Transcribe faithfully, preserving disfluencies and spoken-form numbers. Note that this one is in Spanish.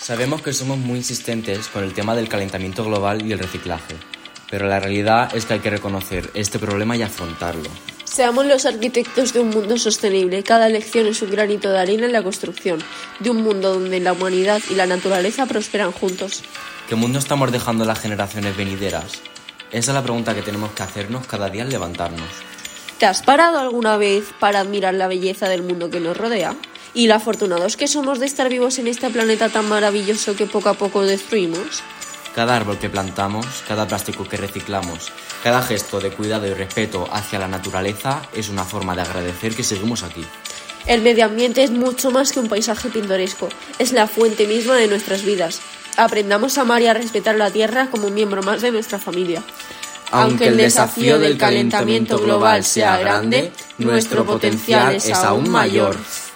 Sabemos que somos muy insistentes con el tema del calentamiento global y el reciclaje, pero la realidad es que hay que reconocer este problema y afrontarlo. Seamos los arquitectos de un mundo sostenible. Cada elección es un granito de arena en la construcción de un mundo donde la humanidad y la naturaleza prosperan juntos. ¿Qué mundo estamos dejando a las generaciones venideras? Esa es la pregunta que tenemos que hacernos cada día al levantarnos. ¿Te has parado alguna vez para admirar la belleza del mundo que nos rodea? ¿Y lo afortunados que somos de estar vivos en este planeta tan maravilloso que poco a poco destruimos? Cada árbol que plantamos, cada plástico que reciclamos, cada gesto de cuidado y respeto hacia la naturaleza es una forma de agradecer que seguimos aquí. El medio ambiente es mucho más que un paisaje pintoresco, es la fuente misma de nuestras vidas. Aprendamos a amar y a respetar la tierra como un miembro más de nuestra familia. Aunque el desafío del calentamiento global sea grande, nuestro potencial es aún mayor.